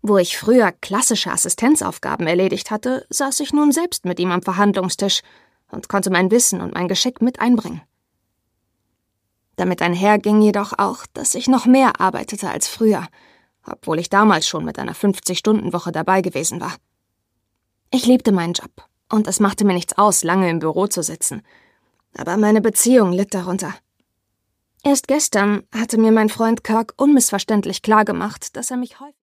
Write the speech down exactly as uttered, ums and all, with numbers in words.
Wo ich früher klassische Assistenzaufgaben erledigt hatte, saß ich nun selbst mit ihm am Verhandlungstisch und konnte mein Wissen und mein Geschick mit einbringen. Damit einherging jedoch auch, dass ich noch mehr arbeitete als früher, obwohl ich damals schon mit einer fünfzig-Stunden-Woche dabei gewesen war. Ich liebte meinen Job und es machte mir nichts aus, lange im Büro zu sitzen. Aber meine Beziehung litt darunter. Erst gestern hatte mir mein Freund Kirk unmissverständlich klargemacht, dass er mich häufig